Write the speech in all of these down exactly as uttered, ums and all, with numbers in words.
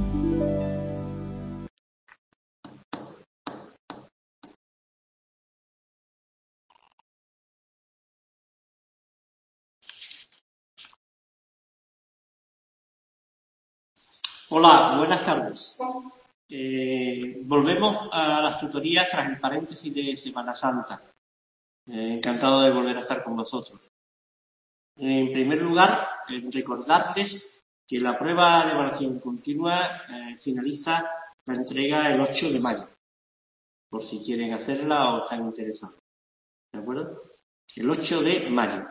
Hola, buenas tardes. Eh, volvemos a las tutorías tras el paréntesis de Semana Santa. Eh, encantado de volver a estar con vosotros. En primer lugar, eh, recordarles que la prueba de evaluación continua eh, finaliza la entrega el ocho de mayo, por si quieren hacerla o están interesados. ¿De acuerdo? El ocho de mayo.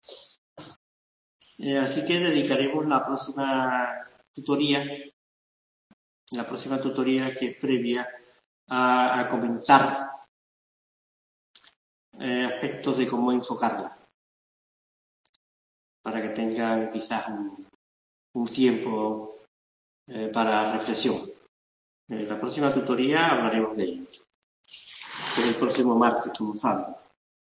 Eh, así que dedicaremos la próxima tutoría la próxima tutoría que es previa a, a comentar eh, aspectos de cómo enfocarla, para que tengan quizás un, un tiempo eh, para reflexión. En la próxima tutoría hablaremos de ello. Es el próximo martes, como saben.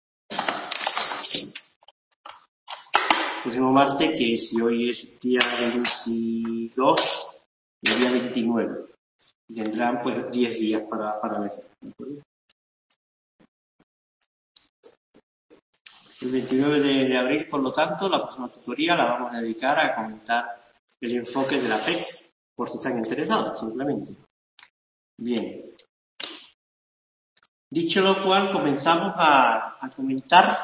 El próximo martes, que si hoy es día veintidós, el día veintinueve. Tendrán pues diez días para, para ver. El veintinueve de, de abril, por lo tanto, la próxima tutoría la vamos a dedicar a comentar el enfoque de la P E C, por si están interesados, simplemente. Bien. Dicho lo cual, comenzamos a, a comentar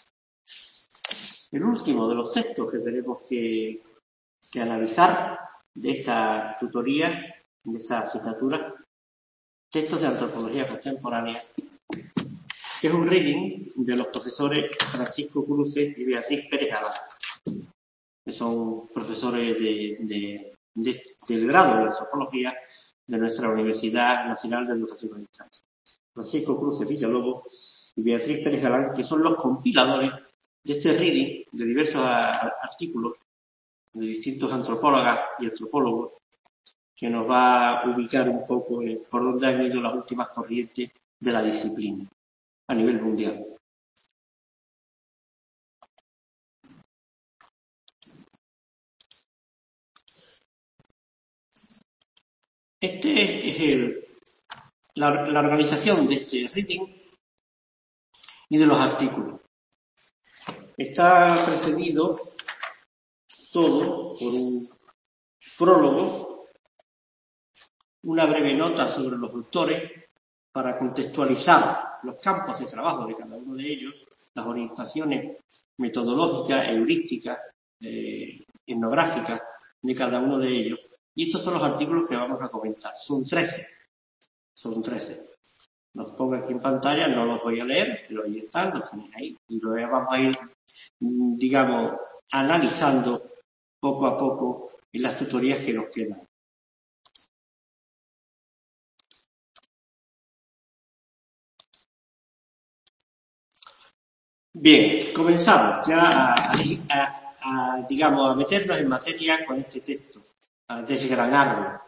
el último de los textos que tenemos que, que analizar de esta tutoría, de esta asignatura, textos de antropología contemporánea, que es un reading de los profesores Francisco Cruces y Beatriz Pérez Galán, que son profesores de, de, de, del grado de antropología de nuestra Universidad Nacional de Educación a Distancia. Francisco Cruces Villalobos y Beatriz Pérez Galán, que son los compiladores de este reading de diversos artículos de distintos antropólogas y antropólogos, que nos va a ubicar un poco en por dónde han ido las últimas corrientes de la disciplina a nivel mundial. Este es el, la, la organización de este reading y de los artículos. Está precedido todo por un prólogo, una breve nota sobre los autores para contextualizar los campos de trabajo de cada uno de ellos, las orientaciones metodológicas, heurísticas, eh, etnográficas de cada uno de ellos. Y estos son los artículos que vamos a comentar. Son trece. Son trece. Los pongo aquí en pantalla, no los voy a leer, pero ahí están, los tenéis ahí. Y los vamos a ir, digamos, analizando poco a poco en las tutorías que nos quedan. Bien, comenzamos ya a, a, a, digamos, a meternos en materia con este texto, a desgranarlo.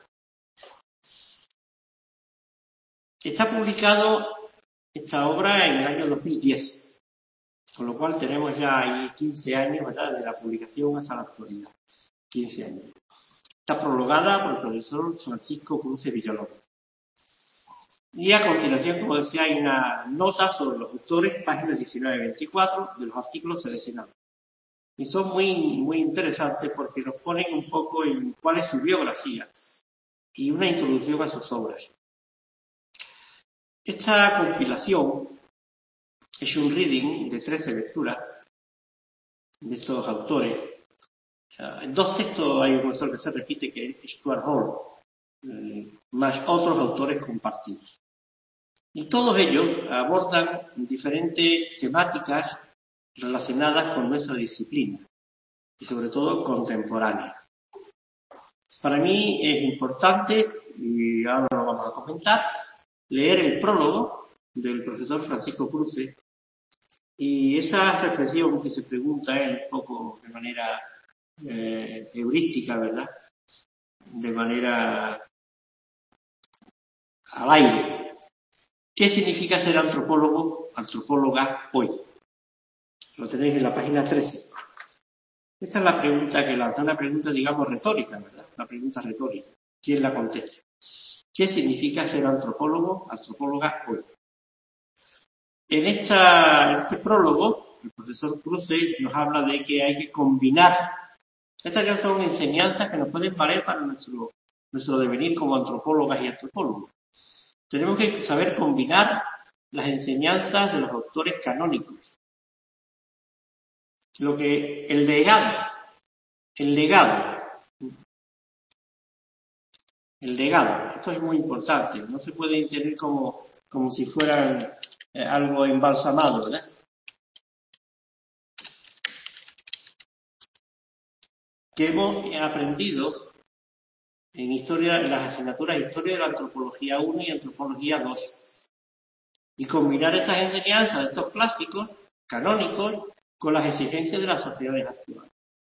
Está publicado esta obra en el año dos mil diez, con lo cual tenemos ya ahí quince años, ¿verdad?, de la publicación hasta la actualidad. quince años. Está prologada por el profesor Francisco Cruces Villalobos. Y a continuación, como decía, hay una nota sobre los autores, páginas diecinueve a veinticuatro, de los artículos seleccionados. Y son muy, muy interesantes porque nos ponen un poco en cuál es su biografía y una introducción a sus obras. Esta compilación es un reading de trece lecturas de estos autores. En dos textos hay un autor que se repite, que es Stuart Hall, eh, más otros autores compartidos. Y todos ellos abordan diferentes temáticas relacionadas con nuestra disciplina y sobre todo contemporánea. Para mí es importante, y ahora lo vamos a comentar, leer el prólogo del profesor Francisco Cruces y esa reflexión que se pregunta él un poco de manera eh, heurística, ¿verdad?, de manera al aire. ¿Qué significa ser antropólogo, antropóloga hoy? Lo tenéis en la página trece. Esta es la pregunta que lanza, una pregunta, digamos, retórica, ¿verdad? Una pregunta retórica. quien la conteste. ¿Qué significa ser antropólogo, antropóloga hoy? En, esta, en este prólogo, el profesor Cruce nos habla de que hay que combinar. Estas ya son enseñanzas que nos pueden valer para nuestro, nuestro devenir como antropólogas y antropólogos. Tenemos que saber combinar las enseñanzas de los autores canónicos. Lo que, el legado, el legado, el legado, esto es muy importante, no se puede entender como, como si fueran eh, algo embalsamado, ¿verdad? Que hemos aprendido en historia, en las asignaturas Historia de la Antropología uno y Antropología dos. Y combinar estas enseñanzas de estos clásicos canónicos con las exigencias de las sociedades actuales.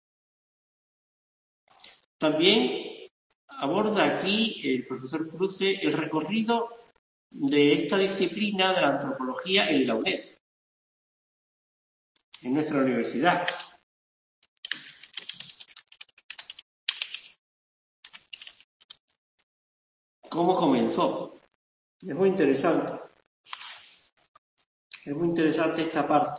También aborda aquí el profesor Cruce el recorrido de esta disciplina de la antropología en la U N E D, en nuestra universidad. ¿Cómo comenzó? Es muy interesante. Es muy interesante esta parte.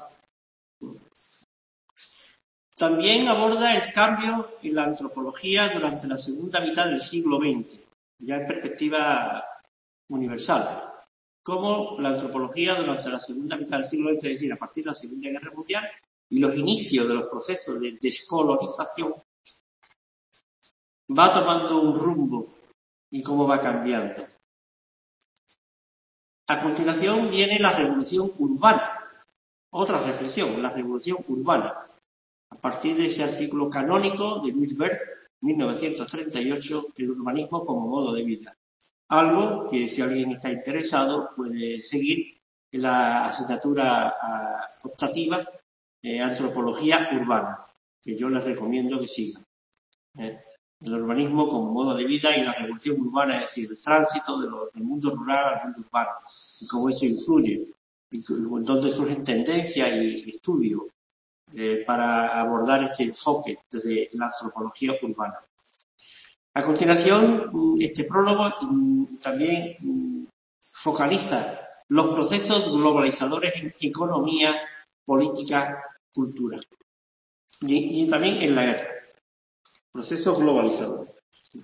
También aborda el cambio en la antropología durante la segunda mitad del siglo veinte, ya en perspectiva universal. Cómo la antropología durante la segunda mitad del siglo veinte, es decir, a partir de la Segunda Guerra Mundial, y los inicios de los procesos de descolonización, va tomando un rumbo y cómo va cambiando. A continuación viene la revolución urbana. Otra reflexión, la revolución urbana. A partir de ese artículo canónico de Louis Berth, mil novecientos treinta y ocho, el urbanismo como modo de vida. Algo que, si alguien está interesado, puede seguir en la asignatura uh, optativa eh, Antropología Urbana, que yo les recomiendo que sigan. ¿eh? El urbanismo como modo de vida y la revolución urbana, es decir, el tránsito de lo, del mundo rural al mundo urbano, y cómo eso influye, y dónde surgen tendencias y estudios eh, para abordar este enfoque desde la antropología urbana. A continuación, este prólogo también focaliza los procesos globalizadores en economía, política, cultura, y, y también en la guerra. Procesos globalizadores.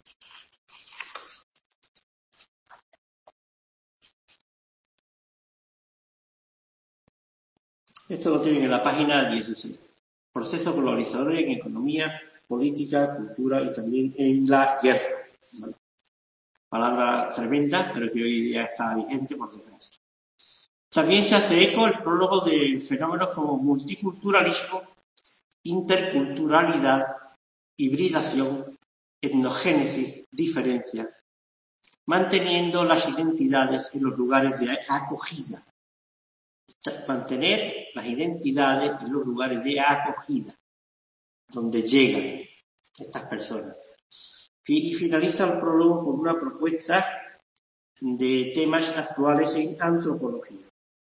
Esto lo tienen en la página dieciséis. Procesos globalizadores en economía, política, cultura y también en la guerra. ¿Vale? Palabra tremenda, pero que hoy día está vigente por desgracia. También se hace eco el prólogo de fenómenos como multiculturalismo, interculturalidad, hibridación, etnogénesis, diferencia, manteniendo las identidades en los lugares de acogida. Mantener las identidades en los lugares de acogida, donde llegan estas personas. Y finaliza el prólogo con una propuesta de temas actuales en antropología.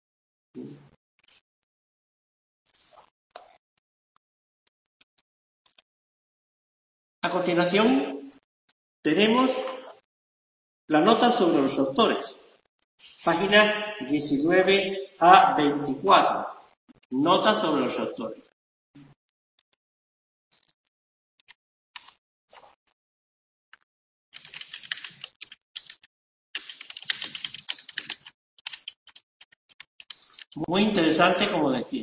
A continuación, tenemos la nota sobre los autores. Página diecinueve a veinticuatro. Nota sobre los autores. Muy interesante, como decía.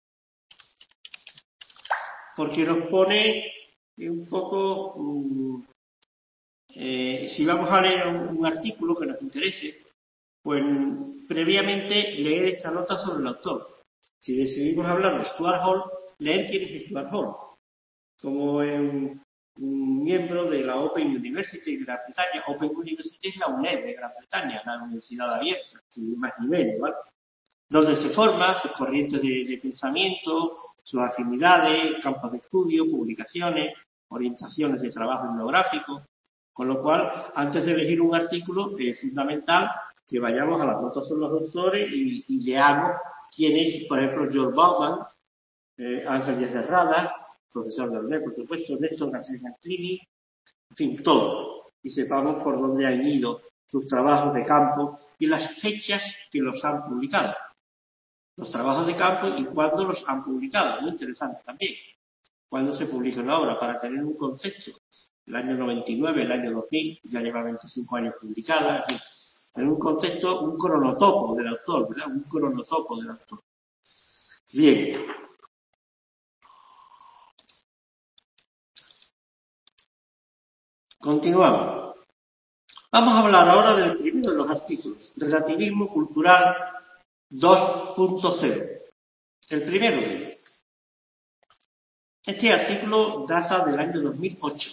Porque nos pone un poco... Um, eh, si vamos a leer un, un artículo que nos interese, pues previamente leer esta nota sobre el autor. Si decidimos hablar de Stuart Hall, leer quién es Stuart Hall, como un, un miembro de la Open University de Gran Bretaña. Open University es la U N E D de Gran Bretaña, la universidad abierta, sin más niveles, ¿vale? Donde se forma sus corrientes de, de pensamiento, sus afinidades, campos de estudio, publicaciones, orientaciones de trabajo etnográfico. Con lo cual, antes de elegir un artículo, es fundamental que vayamos a las notas sobre los autores y, y leamos quién es, por ejemplo, George Bauman, eh, Ángel Díaz de Rada, profesor de Ardel, por supuesto, Néstor García Canclini, en fin, todo. y sepamos por dónde han ido sus trabajos de campo y las fechas que los han publicado. Los trabajos de campo y cuándo los han publicado, muy interesante también. Cuándo se publica una obra, para tener un contexto. El año noventa y nueve, el año dos mil, ya lleva veinticinco años publicada. En un contexto, un cronotopo del autor, ¿verdad? Un cronotopo del autor. Bien. Continuamos. Vamos a hablar ahora del primero de los artículos, Relativismo Cultural dos punto cero. El primero de ellos. Este artículo data del año dos mil ocho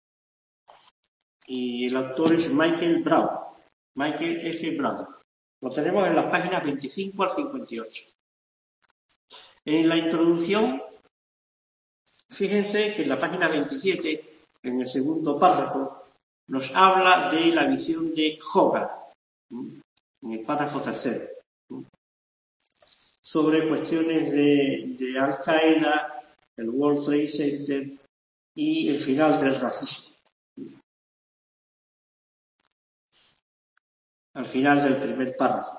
y el autor es Michael Brown, Michael F. Brown. Lo tenemos en las páginas veinticinco al cincuenta y ocho. En la introducción, fíjense que en la página veintisiete, en el segundo párrafo, nos habla de la visión de Hogarth, en el párrafo tercero, sobre cuestiones de, de Al-Qaeda, el World Trade Center y el final del racismo. Al final del primer párrafo.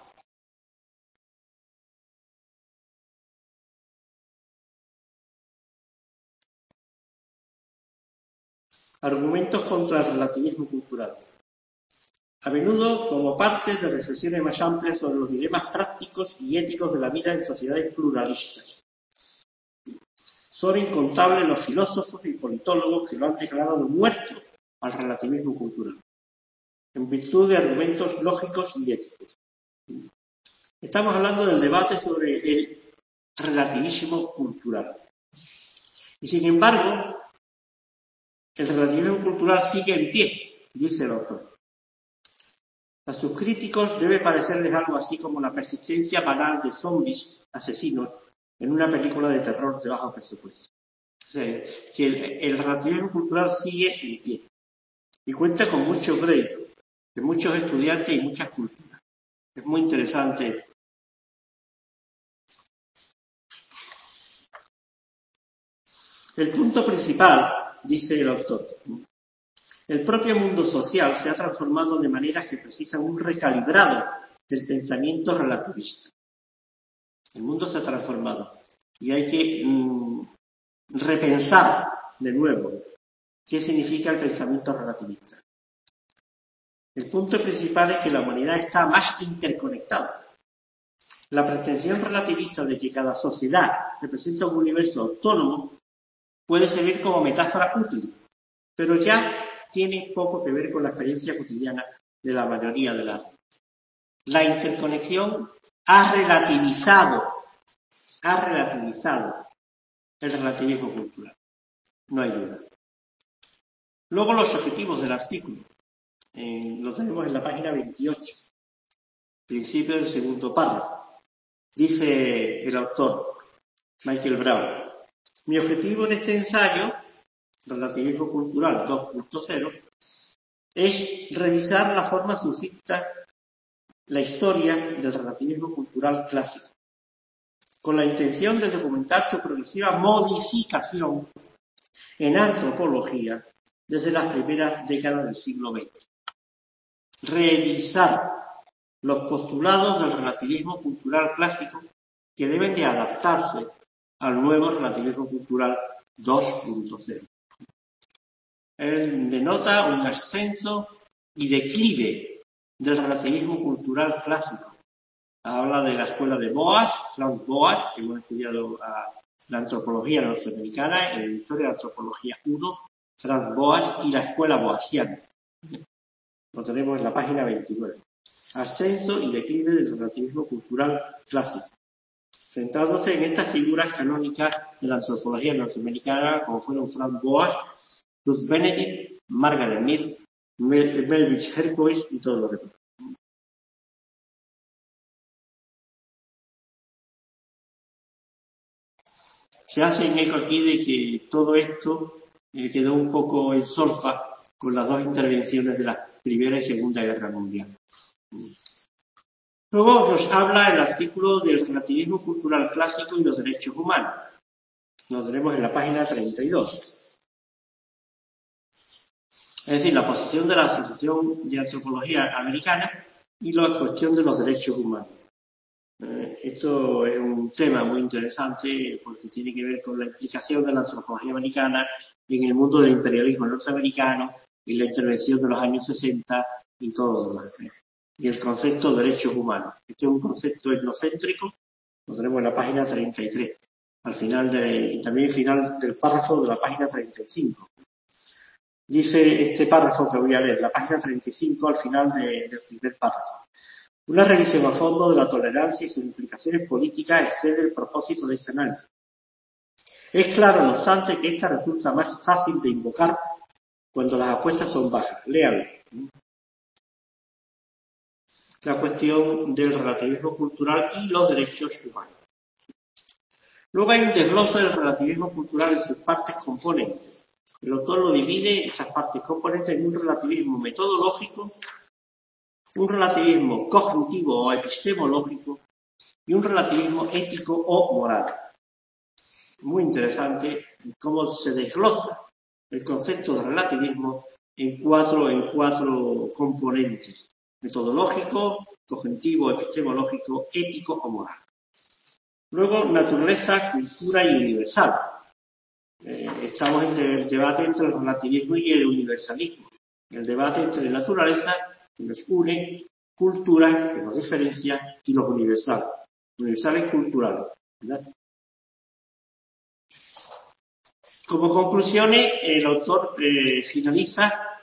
Argumentos contra el relativismo cultural. A menudo como parte de reflexiones más amplias sobre los dilemas prácticos y éticos de la vida en sociedades pluralistas. Son incontables los filósofos y politólogos que lo han declarado muerto al relativismo cultural, en virtud de argumentos lógicos y éticos. Estamos hablando del debate sobre el relativismo cultural. Y sin embargo, el relativismo cultural sigue en pie, dice el autor. A sus críticos debe parecerles algo así como la persistencia banal de zombies asesinos en una película de terror de bajo presupuesto. O sea, que el, el relativismo cultural sigue en pie y cuenta con mucho crédito de muchos estudiantes y muchas culturas. Es muy interesante. El punto principal, dice el autor, el propio mundo social se ha transformado de maneras que precisan un recalibrado del pensamiento relativista. El mundo se ha transformado y hay que mmm, repensar de nuevo qué significa el pensamiento relativista. El punto principal es que la humanidad está más interconectada. La pretensión relativista de que cada sociedad representa un universo autónomo puede servir como metáfora útil, pero ya tiene poco que ver con la experiencia cotidiana de la mayoría de la gente. La interconexión ha relativizado, ha relativizado el relativismo cultural. No hay duda. Luego los objetivos del artículo. Eh, lo tenemos en la página veintiocho, principio del segundo párrafo. Dice el autor, Michael Brown, mi objetivo en este ensayo, Relativismo Cultural dos punto cero, es revisar la forma sucinta, la historia del relativismo cultural clásico, con la intención de documentar su progresiva modificación en antropología desde las primeras décadas del siglo veinte. Revisar los postulados del relativismo cultural clásico que deben de adaptarse al nuevo relativismo cultural dos punto cero. Él denota un ascenso y declive del relativismo cultural clásico. Habla de la escuela de Boas, Franz Boas, que hemos estudiado a la antropología norteamericana, en la historia de la antropología uno, Franz Boas y la escuela boasiana. Lo tenemos en la página veintinueve. Ascenso y declive del relativismo cultural clásico, centrándose en estas figuras canónicas de la antropología norteamericana, como fueron Franz Boas, Ruth Benedict, Margaret Mead, Mel- Melville Herkowitz y todos los demás. Se hace eco aquí de que todo esto eh, quedó un poco en solfa con las dos intervenciones de la Primera y Segunda Guerra Mundial. Luego nos habla el artículo del relativismo cultural clásico y los derechos humanos. Lo tenemos en la página treinta y dos. Es decir, la posición de la Asociación de Antropología Americana y la cuestión de los derechos humanos. Eh, esto es un tema muy interesante porque tiene que ver con la implicación de la antropología americana en el mundo del imperialismo norteamericano y la intervención de los años sesenta y todo lo demás. ¿eh? Y el concepto de derechos humanos. Este es un concepto etnocéntrico, lo tenemos en la página treinta y tres, al final de, y también al final del párrafo de la página treinta y cinco. Dice este párrafo que voy a leer, la página treinta y cinco, al final de, del primer párrafo. Una revisión a fondo de la tolerancia y sus implicaciones políticas excede el propósito de este análisis. Es claro, no obstante, que esta resulta más fácil de invocar cuando las apuestas son bajas. Léalo. La cuestión del relativismo cultural y los derechos humanos. Luego hay un desglose del relativismo cultural en sus partes componentes. El autor lo divide, estas partes componentes, en un relativismo metodológico, un relativismo cognitivo o epistemológico y un relativismo ético o moral. Muy interesante cómo se desglosa el concepto de relativismo en cuatro, en cuatro componentes: metodológico, cognitivo, epistemológico, ético o moral. Luego, naturaleza, cultura y universal. Eh, estamos en el debate entre el relativismo y el universalismo. El debate entre naturaleza, que nos une, cultura, que nos diferencia, y los universales. Universales culturales, ¿verdad? Como conclusiones, el autor eh, finaliza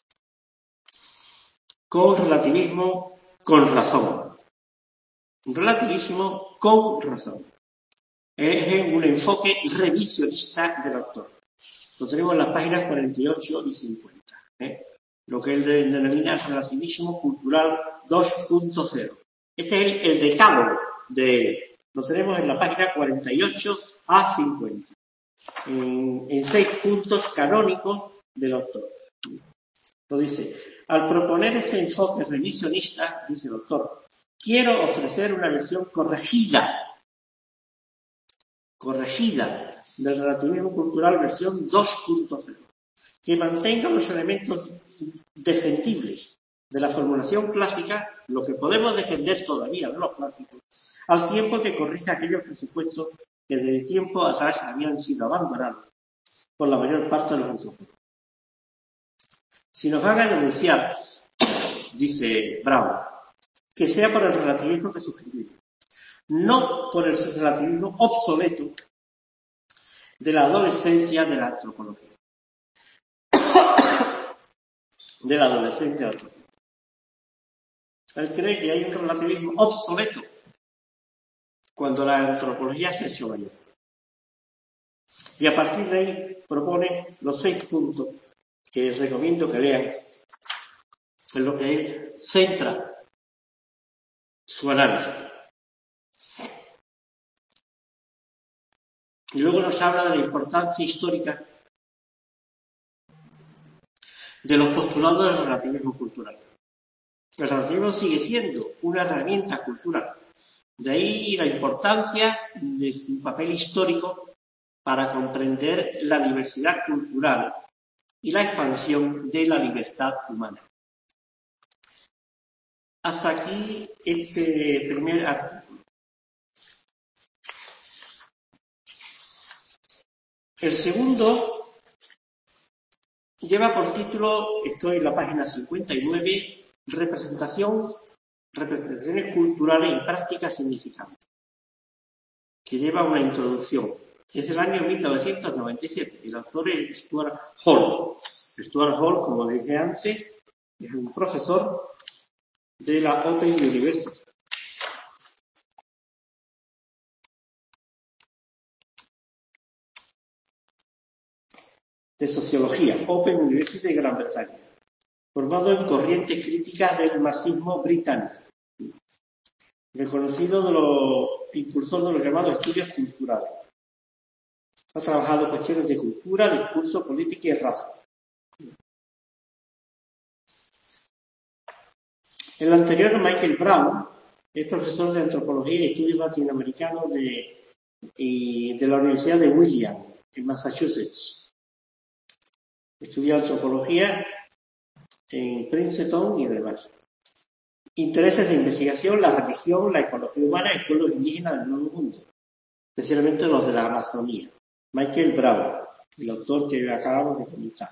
con relativismo con razón. Un relativismo con razón. Es un enfoque revisionista del autor. Lo tenemos en las páginas cuarenta y ocho y cincuenta. ¿eh? Lo que él denomina relativismo cultural dos punto cero. Este es el, el decálogo de él. Lo tenemos en la página cuarenta y ocho a cincuenta. En, en seis puntos canónicos del autor. Lo dice: al proponer este enfoque revisionista, dice el autor, quiero ofrecer una versión corregida, corregida del relativismo cultural versión dos punto cero, que mantenga los elementos defendibles de la formulación clásica, lo que podemos defender todavía de los clásicos, al tiempo que corrija aquellos presupuestos que desde tiempo atrás habían sido abandonados por la mayor parte de los antropólogos. Si nos van a denunciar, dice Brown, que sea por el relativismo que suscribimos, no por el relativismo obsoleto de la adolescencia de la antropología. de la adolescencia de la antropología. Él cree que hay un relativismo obsoleto cuando la antropología se ha hecho mayor. Y a partir de ahí propone los seis puntos que recomiendo que lean, en lo que él centra su análisis. Y luego nos habla de la importancia histórica de los postulados del relativismo cultural. El relativismo sigue siendo una herramienta cultural. De ahí la importancia de su papel histórico para comprender la diversidad cultural y la expansión de la libertad humana. Hasta aquí este primer artículo. El segundo lleva por título, estoy en la página cincuenta y nueve, representación, representaciones culturales y prácticas significantes, que lleva una introducción. Es del año mil novecientos noventa y siete. El autor es Stuart Hall. Stuart Hall, como dije antes, es un profesor de la Open University. De sociología, Open University de Gran Bretaña, formado en corrientes críticas del marxismo británico, reconocido de los impulsores de los llamados estudios culturales. Ha trabajado cuestiones de cultura, discurso, política y raza. El anterior, Michael Brown, es profesor de antropología y estudios latinoamericanos de, y de la Universidad de Williams, en Massachusetts. Estudió antropología en Princeton y demás. Intereses de investigación, la religión, la ecología humana y pueblos indígenas del Nuevo Mundo, especialmente los de la Amazonía. Michael Brown, el autor que acabamos de comentar.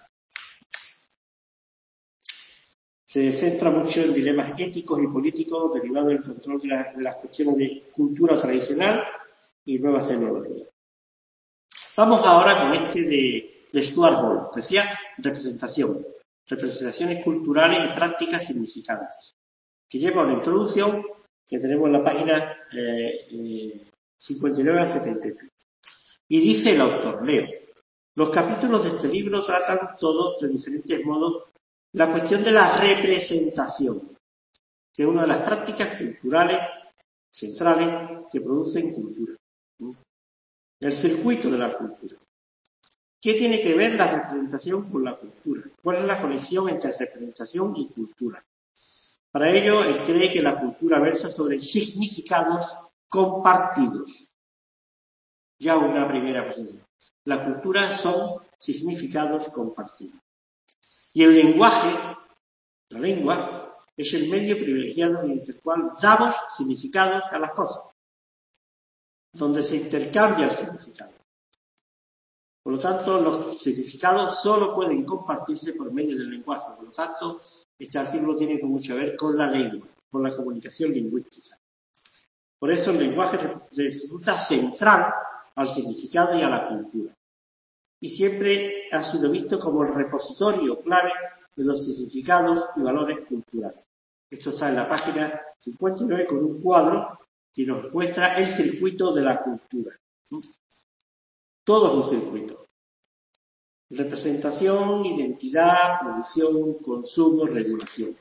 Se centra mucho en dilemas éticos y políticos derivados del control de, la, de las cuestiones de cultura tradicional y nuevas tecnologías. Vamos ahora con este de, de Stuart Hall. Decía representación, representaciones culturales y prácticas significantes, que lleva una introducción que tenemos en la página eh, eh, cincuenta y nueve al setenta y tres. Y dice el autor, leo, los capítulos de este libro tratan todos de diferentes modos la cuestión de la representación, que es una de las prácticas culturales centrales que producen cultura. El circuito de la cultura. ¿Qué tiene que ver la representación con la cultura? ¿Cuál es la conexión entre representación y cultura? Para ello, él cree que la cultura versa sobre significados compartidos. Ya una primera posición. La cultura son significados compartidos. Y el lenguaje, la lengua, es el medio privilegiado mediante el cual damos significados a las cosas, donde se intercambia el significado. Por lo tanto, los significados solo pueden compartirse por medio del lenguaje. Por lo tanto, este artículo tiene mucho que ver con la lengua, con la comunicación lingüística. Por eso el lenguaje resulta central al significado y a la cultura. Y siempre ha sido visto como el repositorio clave de los significados y valores culturales. Esto está en la página cincuenta y nueve con un cuadro que nos muestra el circuito de la cultura. Todo es un circuito. Representación, identidad, producción, consumo, regulación.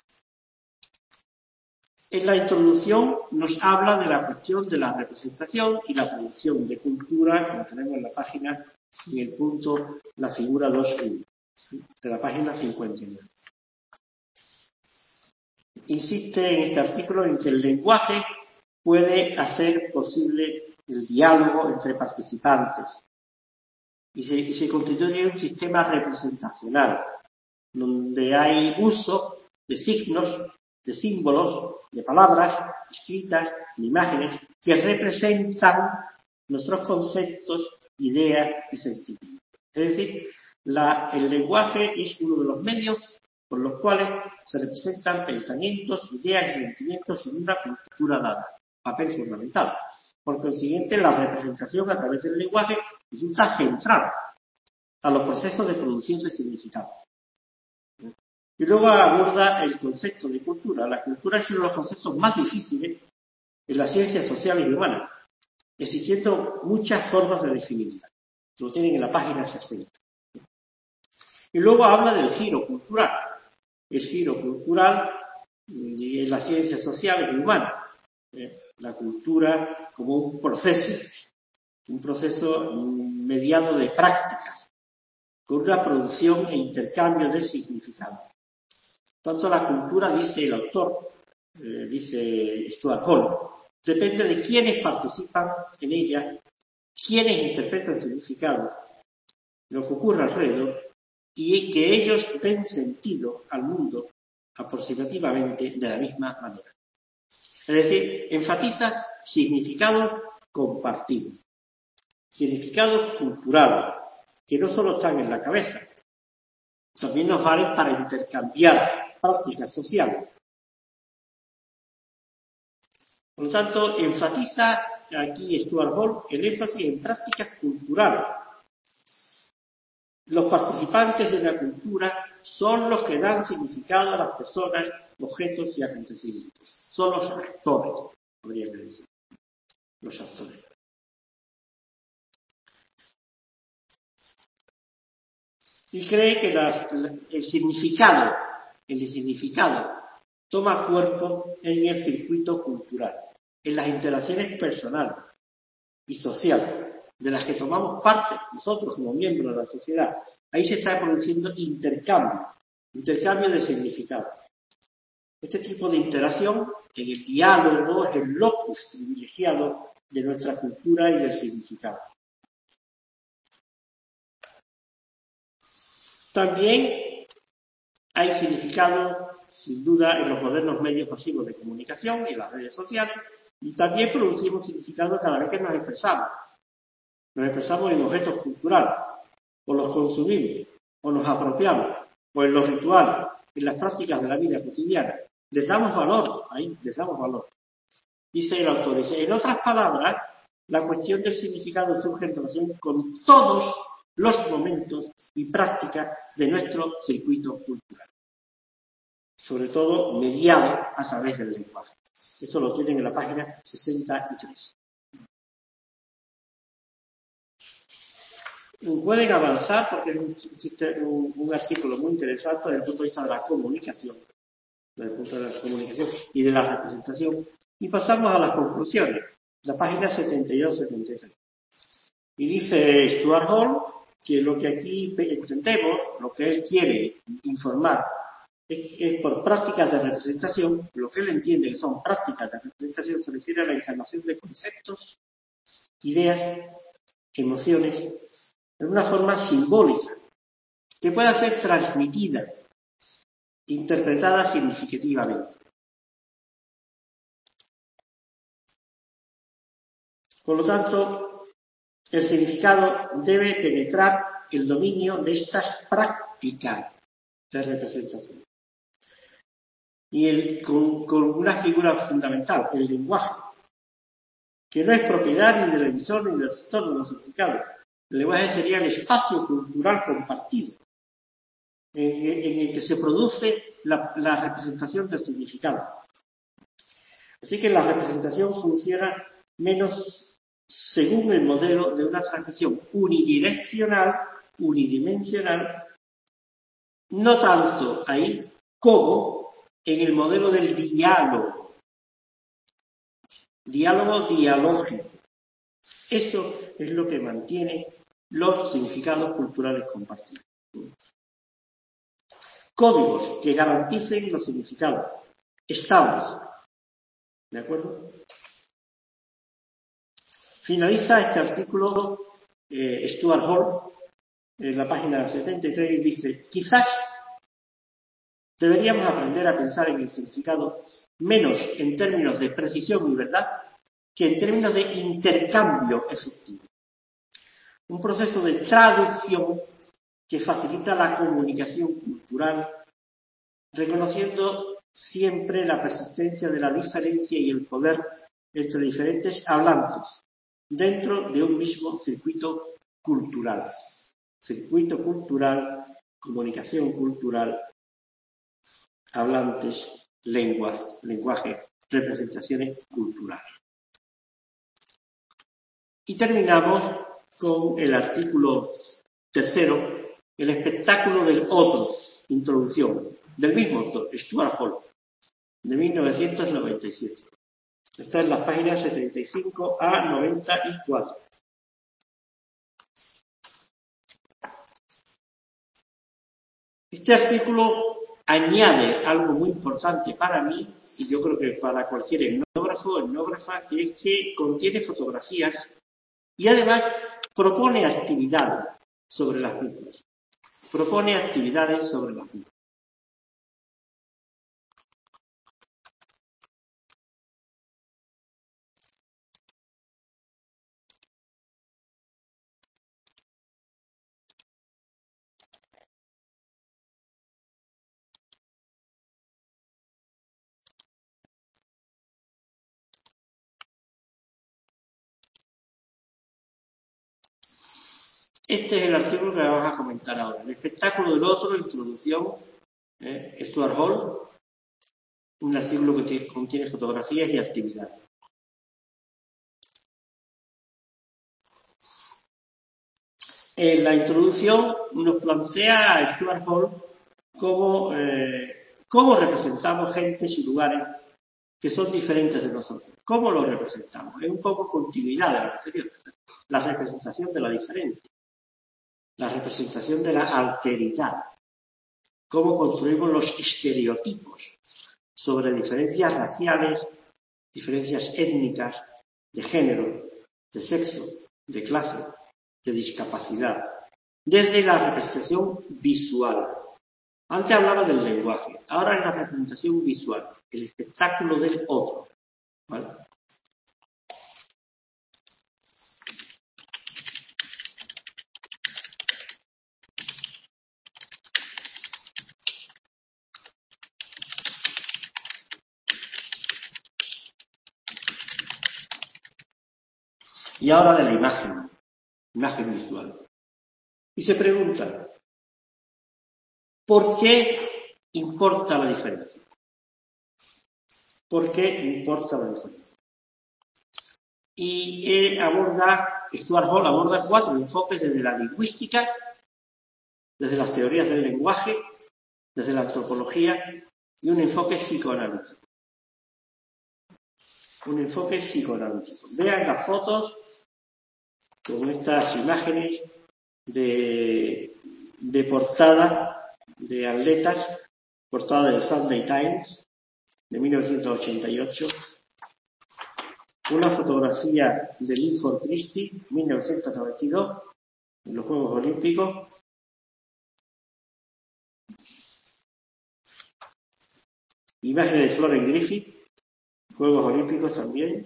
En la introducción nos habla de la cuestión de la representación y la producción de cultura, como tenemos en la página, en el punto, la figura dos punto uno, de la página cincuenta y nueve. Insiste en este artículo en que el lenguaje puede hacer posible el diálogo entre participantes y se, y se constituye un sistema representacional donde hay uso de signos, de símbolos, de palabras escritas, de imágenes que representan nuestros conceptos, ideas y sentimientos. Es decir, la, el lenguaje es uno de los medios por los cuales se representan pensamientos, ideas y sentimientos en una cultura dada, papel fundamental. Por consiguiente, la representación a través del lenguaje resulta central a los procesos de producción de significado. Y luego aborda el concepto de cultura. La cultura es uno de los conceptos más difíciles en las ciencias sociales y humanas, existiendo muchas formas de definirla. Lo tienen en la página sesenta. Y luego habla del giro cultural. El giro cultural en las ciencias sociales y humanas. La cultura como un proceso, un proceso mediado de prácticas, con una producción e intercambio de significados. Tanto la cultura, dice el autor, eh, dice Stuart Hall, depende de quiénes participan en ella, quiénes interpretan significados, lo que ocurre alrededor, y que ellos den sentido al mundo aproximativamente de la misma manera. Es decir, enfatiza significados compartidos, significados culturales, que no solo están en la cabeza, también nos valen para intercambiar prácticas sociales. Por lo tanto, enfatiza aquí Stuart Hall el énfasis en prácticas culturales. Los participantes de la cultura son los que dan significado a las personas, objetos y acontecimientos. Son los actores, habría que decir. Los actores. Y cree que la, la, el significado, el significado toma cuerpo en el circuito cultural, en las interacciones personales y sociales, de las que tomamos parte nosotros como miembros de la sociedad. Ahí se está produciendo intercambio, intercambio de significado. Este tipo de interacción en el diálogo es el locus privilegiado de nuestra cultura y del significado. También hay significado, sin duda, en los modernos medios masivos de comunicación y en las redes sociales, y también producimos significado cada vez que nos expresamos. Nos expresamos en objetos culturales, o los consumimos, o nos apropiamos, o en los rituales, en las prácticas de la vida cotidiana. Les damos valor, ahí les damos valor. Dice el autor, dice, en otras palabras, la cuestión del significado surge en relación con todos los momentos y prácticas de nuestro circuito cultural. Sobre todo mediado a través del lenguaje. Esto lo tienen en la página sesenta y tres. Pueden avanzar porque es un, un, un artículo muy interesante desde el punto de vista de la comunicación, desde el punto de la comunicación y de la representación. Y pasamos a las conclusiones, la página setenta y dos setenta y tres. Y dice Stuart Hall que lo que aquí entendemos, lo que él quiere informar, es, es por prácticas de representación, lo que él entiende que son prácticas de representación se refiere a la encarnación de conceptos, ideas, emociones, en una forma simbólica, que pueda ser transmitida, interpretada significativamente. Por lo tanto, el significado debe penetrar el dominio de estas prácticas de representación. Y el, con, con una figura fundamental, el lenguaje, que no es propiedad ni del emisor ni del receptor de los significados. El lenguaje sería el espacio cultural compartido, en, en el que se produce la, la representación del significado. Así que la representación funciona menos según el modelo de una transmisión unidireccional, unidimensional, no tanto ahí como en el modelo del diálogo. Diálogo dialógico. Eso es lo que mantiene los significados culturales compartidos. Códigos que garanticen los significados estables. ¿De acuerdo? Finaliza este artículo eh, Stuart Hall en la página setenta y tres y dice: quizás deberíamos aprender a pensar en el significado menos en términos de precisión y verdad que en términos de intercambio efectivo. Un proceso de traducción que facilita la comunicación cultural, reconociendo siempre la persistencia de la diferencia y el poder entre diferentes hablantes dentro de un mismo circuito cultural. Circuito cultural, comunicación cultural, hablantes, lenguas, lenguaje, representaciones culturales. Y terminamos con el artículo tercero, el espectáculo del otro, introducción, del mismo autor, Stuart Hall, de mil novecientos noventa y siete. Está en las páginas setenta y cinco a noventa y cuatro. Este artículo añade algo muy importante para mí, y yo creo que para cualquier etnógrafo o etnógrafa, que es que contiene fotografías y además propone actividades sobre las mismas. Propone actividades sobre las mismas. Este es el artículo que vamos a comentar ahora. El espectáculo del otro, introducción, eh, Stuart Hall, un artículo que tiene, contiene fotografías y actividades. En la introducción nos plantea a Stuart Hall cómo, eh, cómo representamos gentes y lugares que son diferentes de nosotros. ¿Cómo los representamos? Es un poco continuidad de lo anterior. La representación de la diferencia. La representación de la alteridad. Cómo construimos los estereotipos sobre diferencias raciales, diferencias étnicas, de género, de sexo, de clase, de discapacidad, desde la representación visual, Antes hablaba del lenguaje, ahora es la representación visual, el espectáculo del otro, ¿vale? Y ahora de la imagen, imagen visual. Y se pregunta, ¿por qué importa la diferencia? ¿Por qué importa la diferencia? Y eh, aborda, Stuart Hall aborda cuatro enfoques desde la lingüística, desde las teorías del lenguaje, desde la antropología y un enfoque psicoanalítico. Un enfoque psicoanalítico. Vean las fotos con estas imágenes de, de portada de atletas, portada del Sunday Times de mil novecientos ochenta y ocho, una fotografía de Linford Christie, mil novecientos noventa y dos, en los Juegos Olímpicos, imágenes de Florence Griffith, Juegos Olímpicos también,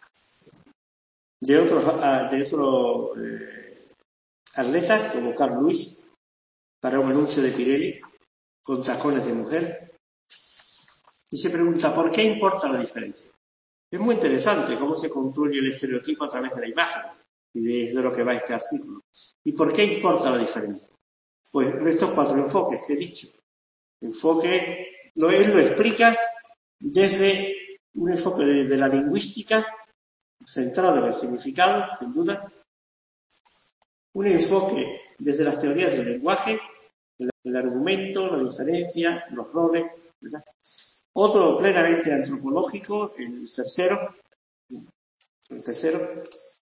de otros, de otros eh, atletas como Carl Lewis, para un anuncio de Pirelli, con tacones de mujer, y se pregunta, ¿por qué importa la diferencia? Es muy interesante cómo se construye el estereotipo a través de la imagen, y de, de lo que va este artículo. ¿Y por qué importa la diferencia? Pues estos cuatro enfoques que he dicho. Enfoque, lo, él lo explica desde un enfoque de, de la lingüística, centrado en el significado, sin duda. Un enfoque desde las teorías del lenguaje, el, el argumento, la diferencia, los roles, ¿verdad? Otro plenamente antropológico, el tercero, el tercero,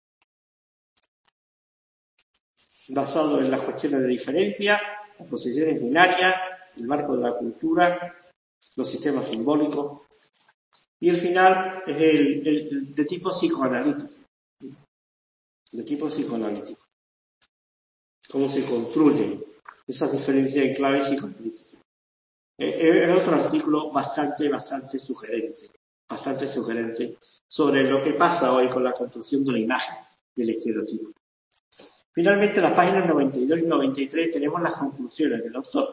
basado en las cuestiones de diferencia, las posiciones binarias, el marco de la cultura, los sistemas simbólicos. Y el final es el, el, el de tipo psicoanalítico. De tipo psicoanalítico. Cómo se construyen esas diferencias en clave psicoanalítica. Es otro artículo bastante, bastante sugerente. Bastante sugerente sobre lo que pasa hoy con la construcción de la imagen del estereotipo. Finalmente, en las páginas noventa y dos y noventa y tres tenemos las conclusiones del autor.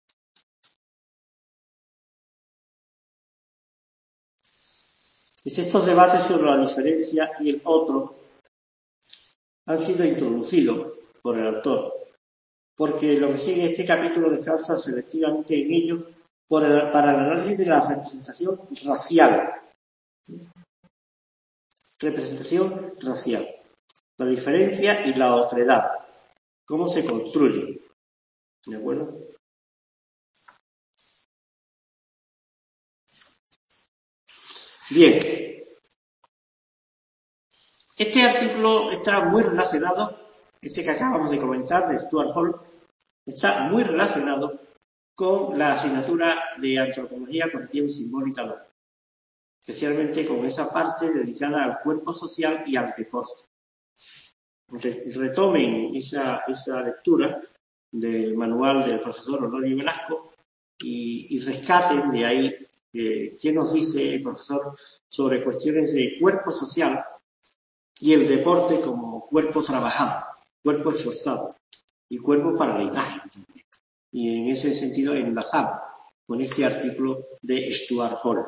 Estos debates sobre la diferencia y el otro han sido introducidos por el autor, porque lo que sigue este capítulo descansa selectivamente en ellos por el, para el análisis de la representación racial. Representación racial. La diferencia y la otredad. ¿Cómo se construye? ¿De acuerdo? Bien. Este artículo está muy relacionado, este que acabamos de comentar, de Stuart Hall, está muy relacionado con la asignatura de Antropología Cognitiva y Simbólica dos, especialmente con esa parte dedicada al cuerpo social y al deporte. Retomen esa, esa lectura del manual del profesor Honorio Velasco y, y rescaten de ahí eh, qué nos dice el profesor sobre cuestiones de cuerpo social y el deporte como cuerpo trabajado, cuerpo esforzado y cuerpo para la imagen. Y en ese sentido enlazamos con este artículo de Stuart Hall.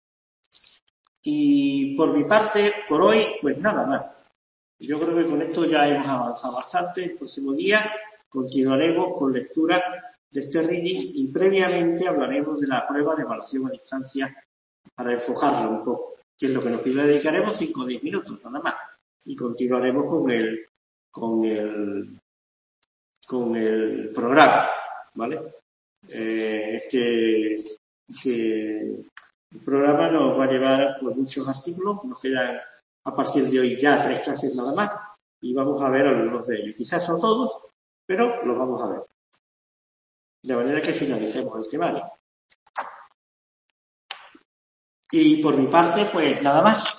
Y por mi parte, por hoy, pues nada más. Yo creo que con esto ya hemos avanzado bastante. El próximo día continuaremos con lectura de este reading y previamente hablaremos de la prueba de evaluación a distancia para enfocarla un poco, que es lo que nos dedicaremos cinco o diez minutos, nada más. Y continuaremos con el, con el, con el programa, ¿vale? Eh, este, este el programa nos va a llevar por muchos artículos, nos quedan a partir de hoy ya tres clases nada más, y vamos a ver algunos de ellos. Quizás no todos, pero los vamos a ver. De manera que finalicemos el temario. Y por mi parte, pues nada más.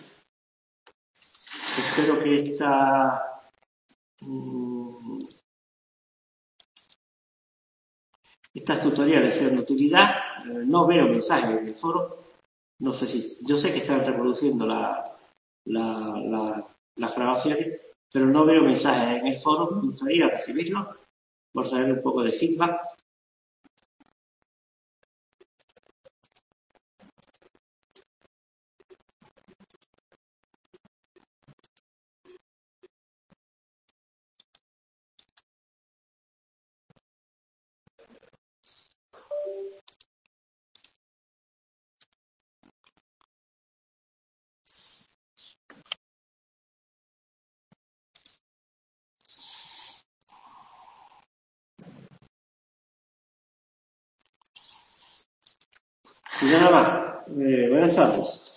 Espero que esta, mmm, Estas tutoriales sean de utilidad. Eh, no veo mensajes en el foro. No sé si, yo sé que están reproduciendo la, la, la, las grabaciones, pero no veo mensajes en el foro. Me gustaría recibirlos por saber un poco de feedback. Y nada más. Eh, buenas tardes.